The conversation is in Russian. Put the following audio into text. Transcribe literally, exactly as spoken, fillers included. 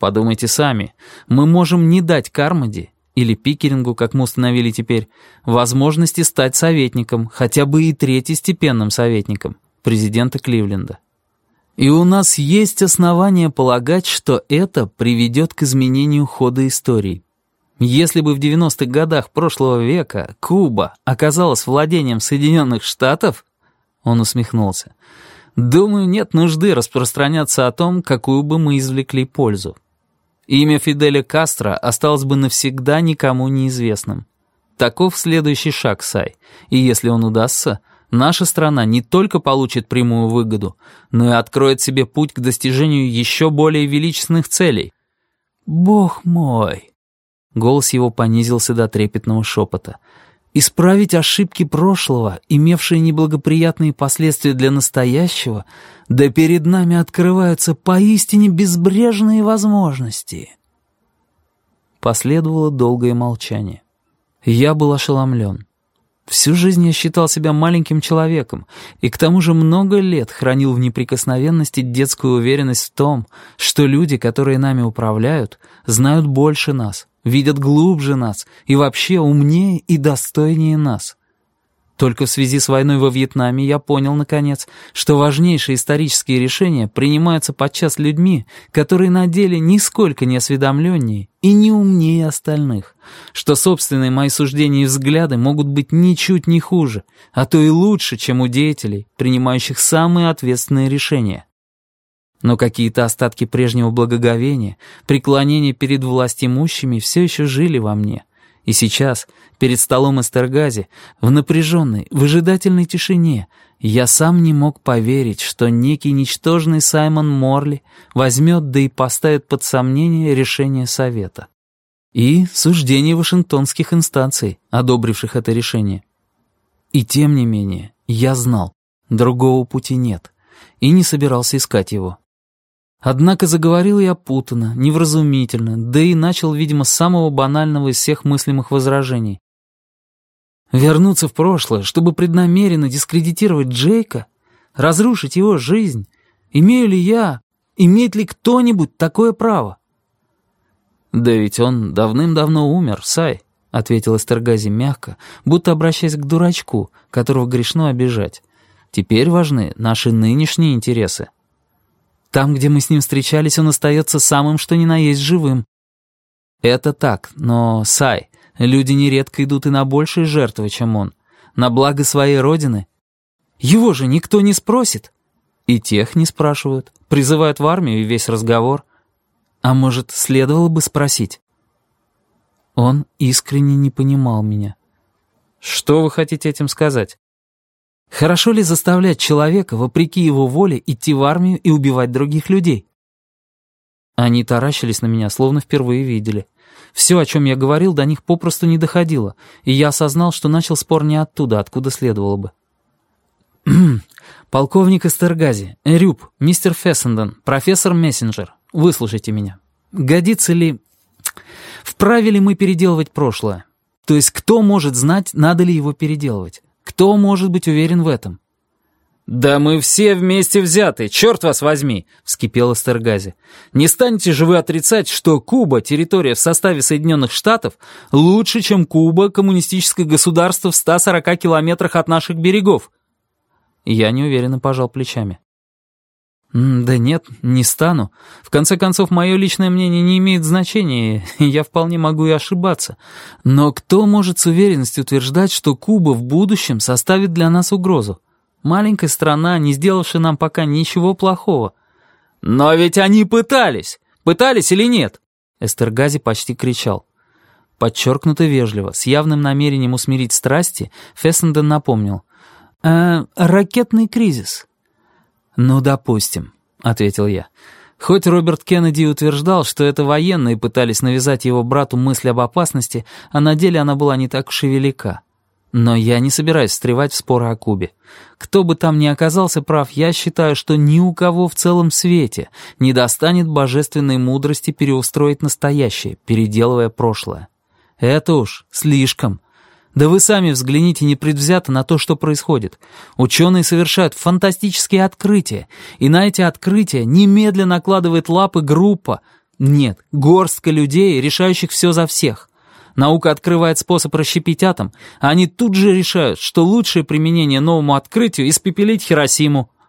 Подумайте сами, мы можем не дать Кармоди, или Пикерингу, как мы установили теперь, возможности стать советником, хотя бы и третьестепенным советником президента Кливленда. И у нас есть основания полагать, что это приведет к изменению хода истории. Если бы в девяностых годах прошлого века Куба оказалась владением Соединенных Штатов, он усмехнулся, думаю, нет нужды распространяться о том, какую бы мы извлекли пользу. Имя Фиделя Кастро осталось бы навсегда никому неизвестным. Таков следующий шаг, Сай, и если он удастся, наша страна не только получит прямую выгоду, но и откроет себе путь к достижению еще более величественных целей. Бог мой! Голос его понизился до трепетного шепота. Исправить ошибки прошлого, имевшие неблагоприятные последствия для настоящего, да перед нами открываются поистине безбрежные возможности. Последовало долгое молчание. Я был ошеломлен. Всю жизнь я считал себя маленьким человеком и к тому же много лет хранил в неприкосновенности детскую уверенность в том, что люди, которые нами управляют, знают больше нас, видят глубже нас и вообще умнее и достойнее нас. Только в связи с войной во Вьетнаме я понял, наконец, что важнейшие исторические решения принимаются подчас людьми, которые на деле нисколько не осведомленнее и не умнее остальных, что собственные мои суждения и взгляды могут быть ничуть не хуже, а то и лучше, чем у деятелей, принимающих самые ответственные решения. Но какие-то остатки прежнего благоговения, преклонения перед властимущими все еще жили во мне. И сейчас, перед столом Эстергази, в напряженной, выжидательной тишине, я сам не мог поверить, что некий ничтожный Саймон Морли возьмет да и поставит под сомнение решение Совета. И суждение вашингтонских инстанций, одобривших это решение. И тем не менее, я знал, другого пути нет, и не собирался искать его. Однако заговорил я путанно, невразумительно, да и начал, видимо, с самого банального из всех мыслимых возражений. Вернуться в прошлое, чтобы преднамеренно дискредитировать Джейка? Разрушить его жизнь? Имею ли я, имеет ли кто-нибудь такое право? «Да ведь он давным-давно умер, Сай», — ответил Эстергази мягко, будто обращаясь к дурачку, которого грешно обижать. «Теперь важны наши нынешние интересы. Там, где мы с ним встречались, он остается самым что ни на есть живым». «Это так, но, Сай, люди нередко идут и на большие жертвы, чем он. На благо своей родины. Его же никто не спросит». «И тех не спрашивают. Призывают в армию и весь разговор. А может, следовало бы спросить?» Он искренне не понимал меня. «Что вы хотите этим сказать? Хорошо ли заставлять человека, вопреки его воле, идти в армию и убивать других людей?» Они таращились на меня, словно впервые видели. Все, о чем я говорил, до них попросту не доходило, и я осознал, что начал спор не оттуда, откуда следовало бы. «Полковник Эстергази, Рюб, мистер Фессенден, профессор Мессенджер, выслушайте меня. Годится ли... Вправе ли мы переделывать прошлое? То есть кто может знать, надо ли его переделывать? Кто может быть уверен в этом?» «Да мы все вместе взяты, черт вас возьми!» — вскипел Эстергази. «Не станете же вы отрицать, что Куба, территория в составе Соединенных Штатов, лучше, чем Куба, коммунистическое государство в ста сорока километрах от наших берегов?» Я неуверенно пожал плечами. «Да нет, не стану. В конце концов, мое личное мнение не имеет значения, и я вполне могу и ошибаться. Но кто может с уверенностью утверждать, что Куба в будущем составит для нас угрозу? Маленькая страна, не сделавшая нам пока ничего плохого». «Но ведь они пытались! Пытались или нет?» Эстергази почти кричал. Подчеркнуто вежливо, с явным намерением усмирить страсти, Фессенден напомнил. «Э, ракетный кризис». «Ну, допустим», — ответил я. Хоть Роберт Кеннеди утверждал, что это военные пытались навязать его брату мысль об опасности, а на деле она была не так уж и велика. Но я не собираюсь встревать в споры о Кубе. Кто бы там ни оказался прав, я считаю, что ни у кого в целом свете не достанет божественной мудрости переустроить настоящее, переделывая прошлое. Это уж слишком. Да вы сами взгляните непредвзято на то, что происходит. Ученые совершают фантастические открытия, и на эти открытия немедленно накладывает лапы группа, Нет, горстка людей, решающих все за всех. Наука открывает способ расщепить атом, а они тут же решают, что лучшее применение новому открытию — испепелить Хиросиму.